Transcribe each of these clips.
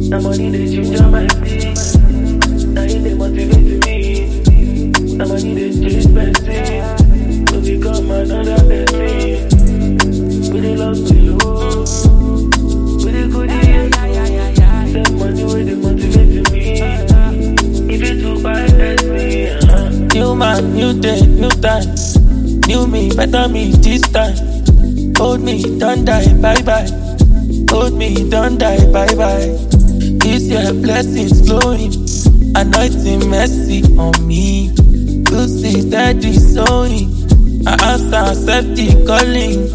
Now money they change all my things. Now they motivate me. Now money they change my things. To become another person. With the love to you. With the goodie. That money where they motivate me. If you too bad, that's me. New man, new day, new time. New me, better me this time. Hold me, don't die, bye bye. Hold me, don't die, bye bye. This year blessings flowing, anointing mercy on me. You see steady sowing, I answer accept the calling.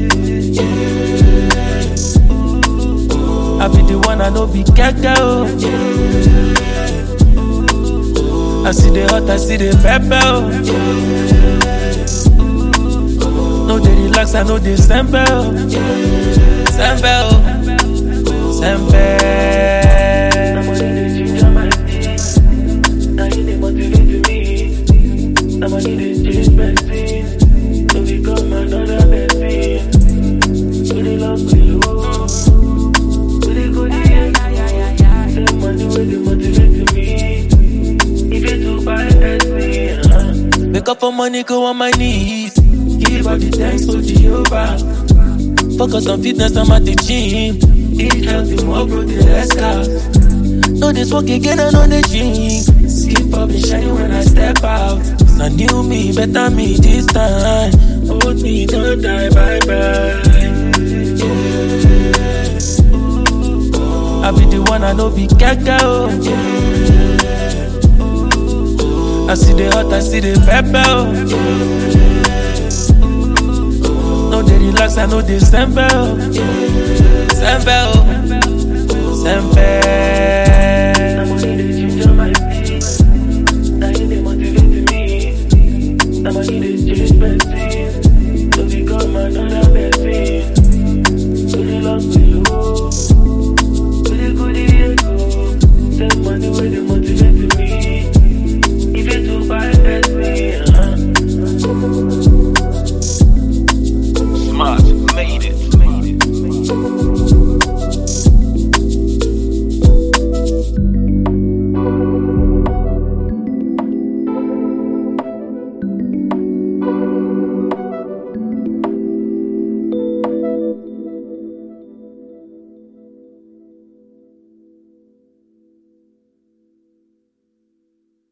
I be the one I know be gaga. I see the hot, I see the pepper. No they relax, I know they sempe. Sempe. Now money they change all my things. Now they motivate me. Now money they change my things. To become another person. With the love to you. With the goodie. That money where they motivate me. If you too bad, that's me. Wake up for money, go on my knees. Give all the thanks to Jehovah. Focus on fitness, I'm at the gym. Eat healthy, more protein, less carbs. No this work again, I know the gym. Skip up and shine when I step out. So new me, better me this time. Hold me, don't die, bye bye. I be the one I know be gaga. I see the hot, I see the pepper. No they relax, I know they sempe. Sempe.